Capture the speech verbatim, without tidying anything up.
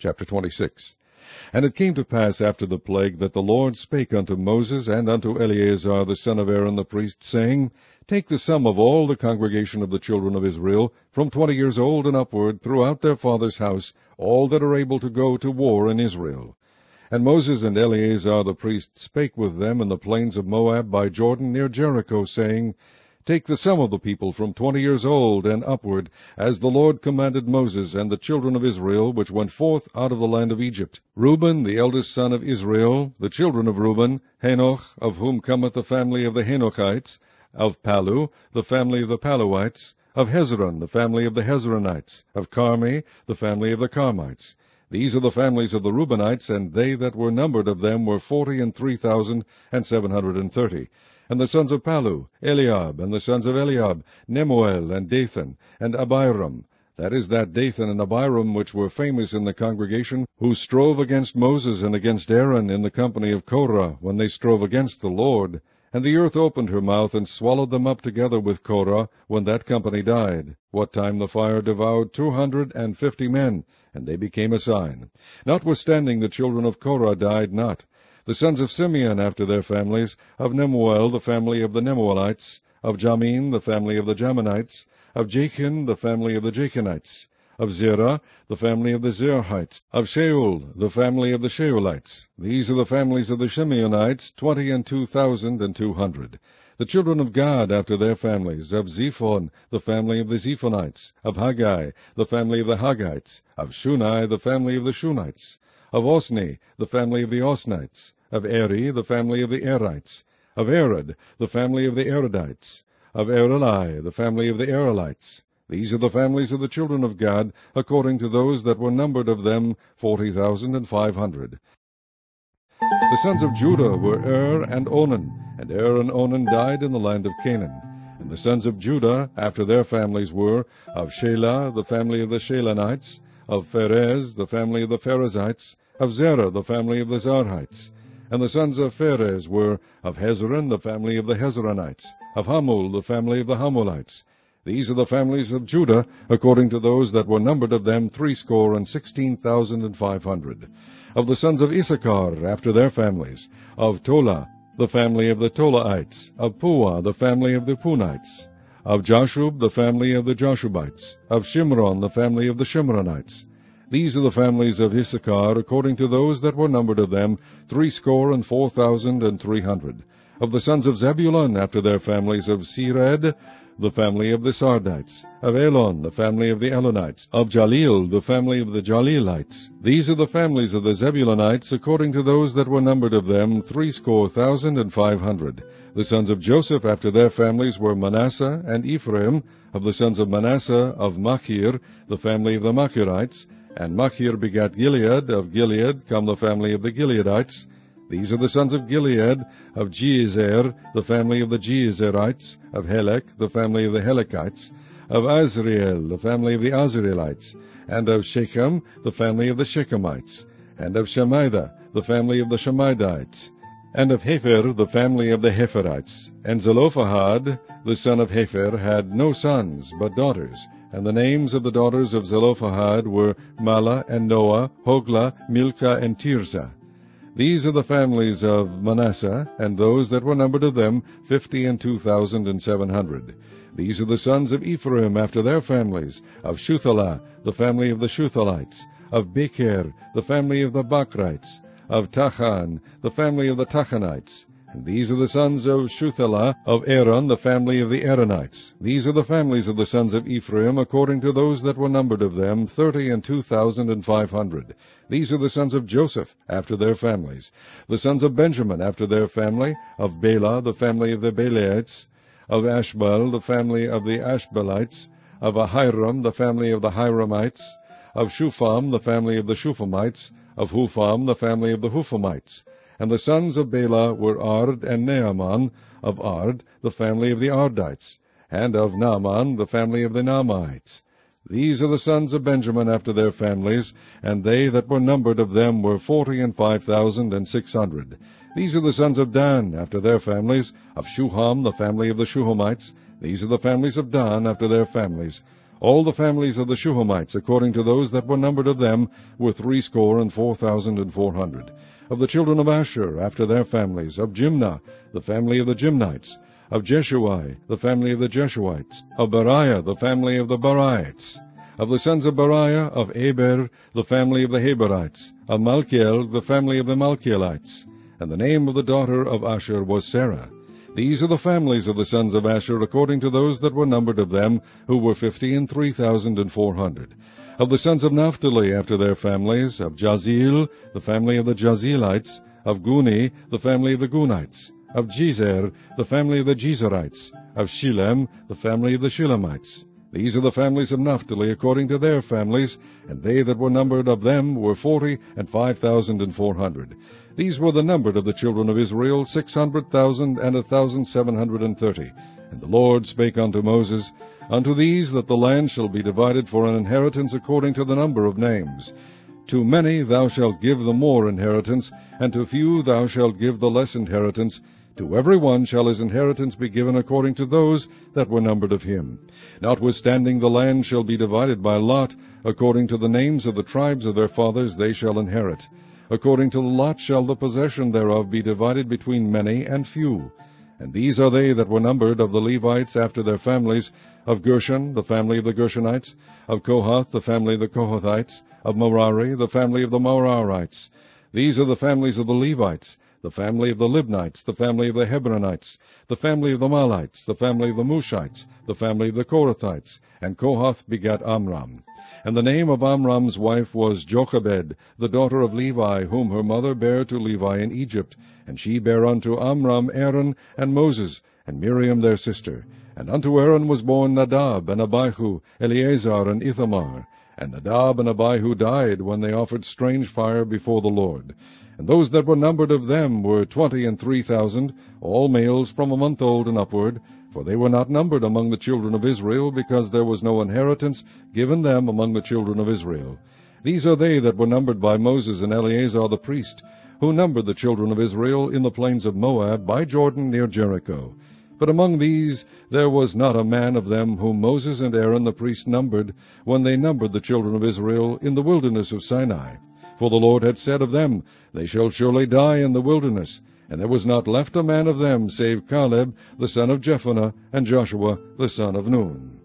Chapter twenty-six. And it came to pass after the plague that the Lord spake unto Moses and unto Eleazar the son of Aaron the priest, saying, Take the sum of all the congregation of the children of Israel, from twenty years old and upward, throughout their father's house, all that are able to go to war in Israel. And Moses and Eleazar the priest spake with them in the plains of Moab by Jordan near Jericho, saying, Take the sum of the people from twenty years old and upward, as the Lord commanded Moses and the children of Israel, which went forth out of the land of Egypt. Reuben, the eldest son of Israel, the children of Reuben, Hanoch, of whom cometh the family of the Hanochites, of Palu, the family of the Paluites, of Hezron, the family of the Hezronites, of Carmi, the family of the Carmites. These are the families of the Reubenites, and they that were numbered of them were forty and three thousand and seven hundred and thirty. And the sons of Palu, Eliab, and the sons of Eliab, Nemuel, and Dathan, and Abiram. That is that Dathan and Abiram which were famous in the congregation, who strove against Moses and against Aaron in the company of Korah, when they strove against the Lord. And the earth opened her mouth, and swallowed them up together with Korah, when that company died, what time the fire devoured two hundred and fifty men, and they became a sign. Notwithstanding the children of Korah died not. The sons of Simeon after their families, of Nemuel, the family of the Nemuelites, of Jamin, the family of the Jaminites, of Jachin, the family of the Jachinites, of Zerah, the family of the Zerahites, of Shaul, the family of the Shaulites. These are the families of the Shimeonites, twenty and two thousand and two hundred. The children of Gad after their families, of Zephon, the family of the Zephonites, of Haggai, the family of the Haggites, of Shunai, the family of the Shunites, of Osni, the family of the Osnites, of Eri, the family of the Erites, of Arad, the family of the Aradites, of Areli, the family of the Arelites. These are the families of the children of Gad, according to those that were numbered of them, forty thousand and five hundred. The sons of Judah were Er and Onan, and Er and Onan died in the land of Canaan. And the sons of Judah, after their families, were of Shelah, the family of the Shelanites, of Pharez, the family of the Pharezites, of Zerah, the family of the Zarhites. And the sons of Pharez were of Hezron, the family of the Hezronites, of Hamul, the family of the Hamulites. These are the families of Judah, according to those that were numbered of them, threescore and sixteen thousand and five hundred. Of the sons of Issachar, after their families, of Tola, the family of the Tolaites, of Puah, the family of the Punites, of Jashub, the family of the Jashubites, of Shimron, the family of the Shimronites. These are the families of Issachar, according to those that were numbered of them, threescore and four thousand and three hundred. Of the sons of Zebulun, after their families, of Sered, the family of the Sardites, of Elon, the family of the Elonites, of Jalil, the family of the Jalilites. These are the families of the Zebulunites, according to those that were numbered of them, threescore thousand and five hundred. The sons of Joseph after their families were Manasseh and Ephraim. Of the sons of Manasseh, of Machir, the family of the Machirites, and Machir begat Gilead. Of Gilead come the family of the Gileadites. These are the sons of Gilead, of Jeezer, the family of the Jeezerites, of Helek, the family of the Helekites, of Azriel, the family of the Azrielites, and of Shechem, the family of the Shechemites, and of Shemida, the family of the Shemidites, and of Hepher, the family of the Hepherites. And Zelophehad, the son of Hepher, had no sons, but daughters. And the names of the daughters of Zelophehad were Mala and Noah, Hoglah, Milcah, and Tirzah. These are the families of Manasseh, and those that were numbered of them, fifty and two thousand and seven hundred. These are the sons of Ephraim after their families, of Shuthalah, the family of the Shuthalites, of Becher, the family of the Bakrites, of Tachan, the family of the Tachanites. And these are the sons of Shuthalah, of Aaron, the family of the Aaronites. These are the families of the sons of Ephraim, according to those that were numbered of them, thirty and two thousand and five hundred. These are the sons of Joseph, after their families. The sons of Benjamin, after their family, of Bela, the family of the Belaites, of Ashbel, the family of the Ashbelites, of Ahiram, the family of the Hiramites, of Shupham, the family of the Shuphamites, of Hupham, the family of the Huphamites. And the sons of Bela were Ard and Naaman, of Ard, the family of the Ardites, and of Naaman, the family of the Naamites. These are the sons of Benjamin after their families, and they that were numbered of them were forty and five thousand and six hundred. These are the sons of Dan after their families, of Shuham, the family of the Shuhamites. These are the families of Dan after their families. All the families of the Shuhamites, according to those that were numbered of them, were threescore and four thousand and four hundred. Of the children of Asher, after their families, of Jimnah, the family of the Jimnites, of Jeshuai, the family of the Jeshuites, of Beriah, the family of the Beriites, of the sons of Beriah, of Eber, the family of the Heberites, of Malchiel, the family of the Malchielites. And the name of the daughter of Asher was Sarah. These are the families of the sons of Asher, according to those that were numbered of them, who were fifty and three thousand and four hundred. Of the sons of Naphtali, after their families, of Jazeel, the family of the Jazeelites, of Guni, the family of the Gunites, of Jezer, the family of the Jezerites, of Shilem, the family of the Shilemites. These are the families of Naphtali, according to their families, and they that were numbered of them were forty and five thousand and four hundred. These were the numbered of the children of Israel, six hundred thousand and a thousand seven hundred and thirty. And the Lord spake unto Moses, Unto these that the land shall be divided for an inheritance according to the number of names. To many thou shalt give the more inheritance, and to few thou shalt give the less inheritance. To every one shall his inheritance be given according to those that were numbered of him. Notwithstanding the land shall be divided by lot, according to the names of the tribes of their fathers they shall inherit. According to the lot shall the possession thereof be divided between many and few. And these are they that were numbered of the Levites after their families, of Gershon, the family of the Gershonites, of Kohath, the family of the Kohathites, of Merari, the family of the Merarites. These are the families of the Levites, the family of the Libnites, the family of the Hebronites, the family of the Malites, the family of the Mushites, the family of the Korathites, and Kohath begat Amram. And the name of Amram's wife was Jochebed, the daughter of Levi, whom her mother bare to Levi in Egypt. And she bare unto Amram Aaron and Moses, and Miriam their sister. And unto Aaron was born Nadab, and Abihu, Eleazar, and Ithamar. And Nadab and Abihu died when they offered strange fire before the Lord. And those that were numbered of them were twenty and three thousand, all males from a month old and upward, for they were not numbered among the children of Israel, because there was no inheritance given them among the children of Israel. These are they that were numbered by Moses and Eleazar the priest, who numbered the children of Israel in the plains of Moab by Jordan near Jericho. But among these there was not a man of them whom Moses and Aaron the priest numbered, when they numbered the children of Israel in the wilderness of Sinai. For the Lord had said of them, They shall surely die in the wilderness. And there was not left a man of them, save Caleb the son of Jephunneh, and Joshua the son of Nun.